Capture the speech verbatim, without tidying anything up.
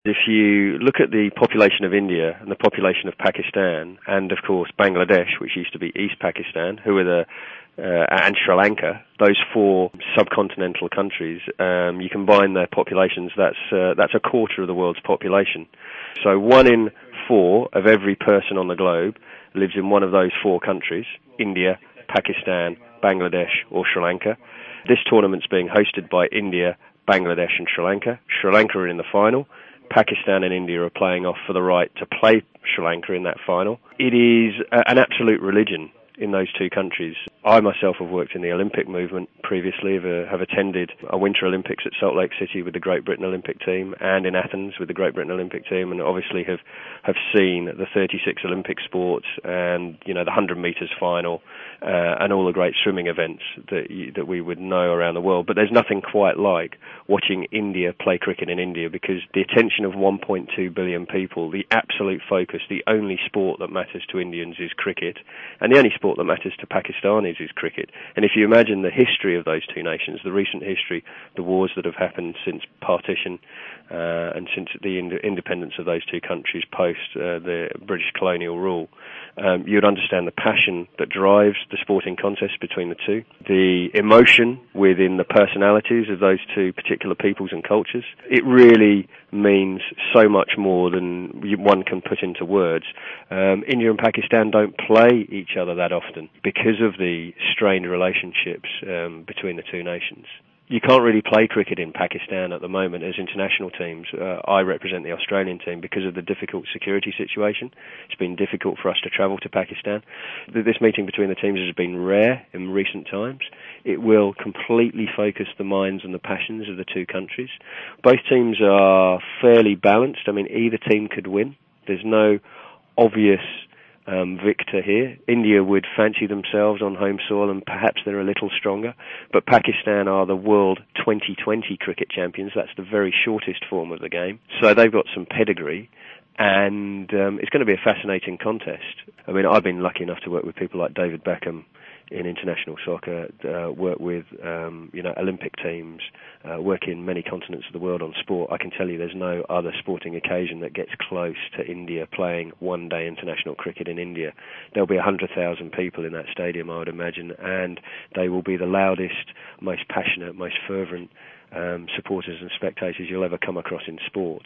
If you look at the population of India and the population of Pakistan, and of course Bangladesh, which used to be East Pakistan, who are the uh, and Sri Lanka, those four subcontinental countries, um, you combine their populations, that's uh, that's a quarter of the world's population. So one in four of every person on the globe lives in one of those four countries: India, Pakistan, Bangladesh, or Sri Lanka. This tournament's being hosted by India, Bangladesh, and Sri Lanka. Sri Lanka are in the final. Pakistan and India are playing off for the right to play Sri Lanka in that final. It is a, an absolute religion in those two countries. I myself have worked in the Olympic movement previously, have, uh, have attended a Winter Olympics at Salt Lake City with the Great Britain Olympic team, and in Athens with the Great Britain Olympic team, and obviously have, have seen the thirty-six Olympic sports and, you know, the one hundred metres final uh, and all the great swimming events that you, that we would know around the world. But there's nothing quite like watching India play cricket in India, because the attention of one point two billion people, the absolute focus, the only sport that matters to Indians is cricket, and the only sport that matters to Pakistanis is cricket. And if you imagine the history of those two nations, the recent history, the wars that have happened since partition uh, and since the ind- independence of those two countries post uh, the British colonial rule, um, you'd understand the passion that drives the sporting contest between the two, the emotion within the personalities of those two particular peoples and cultures. It really means so much more than one can put into words. Um, India and Pakistan don't play each other that often because of the strained relationships um, between the two nations. You can't really play cricket in Pakistan at the moment as international teams. Uh, I represent the Australian team because of the difficult security situation. It's been difficult for us to travel to Pakistan. This meeting between the teams has been rare in recent times. It will completely focus the minds and the passions of the two countries. Both teams are fairly balanced. I mean, either team could win. There's no obvious Um, victor here. India would fancy themselves on home soil, and perhaps they're a little stronger, but Pakistan are the world twenty twenty cricket champions. That's the very shortest form of the game, so they've got some pedigree, and um, it's going to be a fascinating contest. I mean, I've been lucky enough to work with people like David Beckham in international soccer, uh, work with um, you know Olympic teams, uh, work in many continents of the world on sport. I can tell you there's no other sporting occasion that gets close to India playing one-day international cricket in India. There'll be one hundred thousand people in that stadium, I would imagine, and they will be the loudest, most passionate, most fervent um, supporters and spectators you'll ever come across in sport.